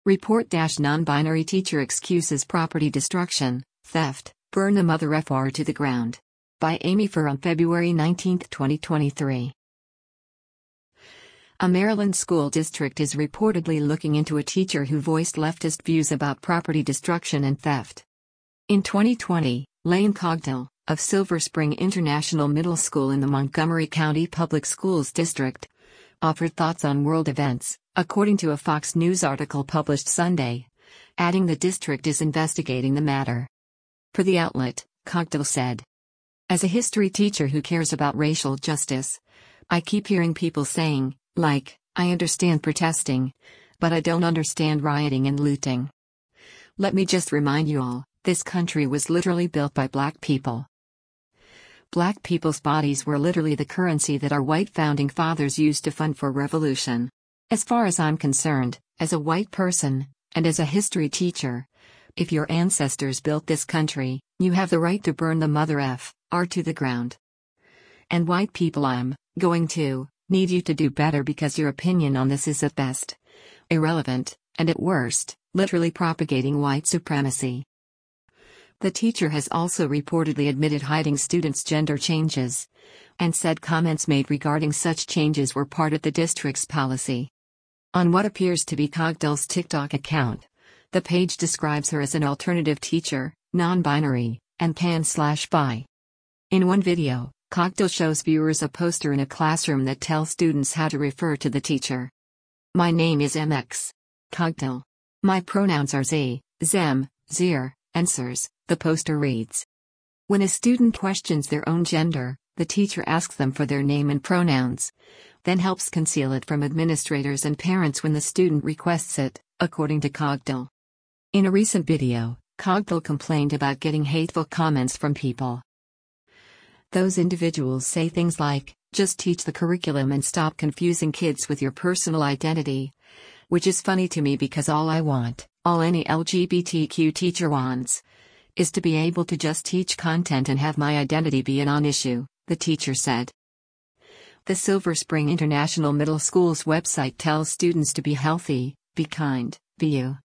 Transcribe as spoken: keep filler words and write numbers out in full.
Report non-binary teacher excuses property destruction, theft, burn the mother F R to the ground. By Amy Furr on February nineteenth, twenty twenty-three. A Maryland school district is reportedly looking into a teacher who voiced leftist views about property destruction and theft. In twenty twenty, Lane Cogdill, of Silver Spring International Middle School in the Montgomery County Public Schools District, offered thoughts on world events, according to a Fox News article published Sunday, adding the district is investigating the matter. Per the outlet, Cogdill said, "As a history teacher who cares about racial justice, I keep hearing people saying, like, I understand protesting, but I don't understand rioting and looting. Let me just remind you all, this country was literally built by black people. Black people's bodies were literally the currency that our white founding fathers used to fund for revolution. As far as I'm concerned, as a white person, and as a history teacher, if your ancestors built this country, you have the right to burn the mother F R to the ground. And white people, I'm going to need you to do better because your opinion on this is at best irrelevant, and at worst, literally propagating white supremacy." The teacher has also reportedly admitted hiding students' gender changes, and said comments made regarding such changes were part of the district's policy. On what appears to be Cogdill's TikTok account, the page describes her as an alternative teacher, non-binary, and pan-slash-bi. In one video, Cogdill shows viewers a poster in a classroom that tells students how to refer to the teacher. "My name is M X Cogdill. My pronouns are ze, zem, zir, and sirs," the poster reads. When a student questions their own gender, the teacher asks them for their name and pronouns, then helps conceal it from administrators and parents when the student requests it, according to Cogdill. In a recent video, Cogdill complained about getting hateful comments from people. Those individuals say things like, "Just teach the curriculum and stop confusing kids with your personal identity," which is funny to me because all I want, all any L G B T Q teacher wants, is to be able to just teach content and have my identity be a non-issue, the teacher said. The Silver Spring International Middle School's website tells students to be healthy, be kind, be you.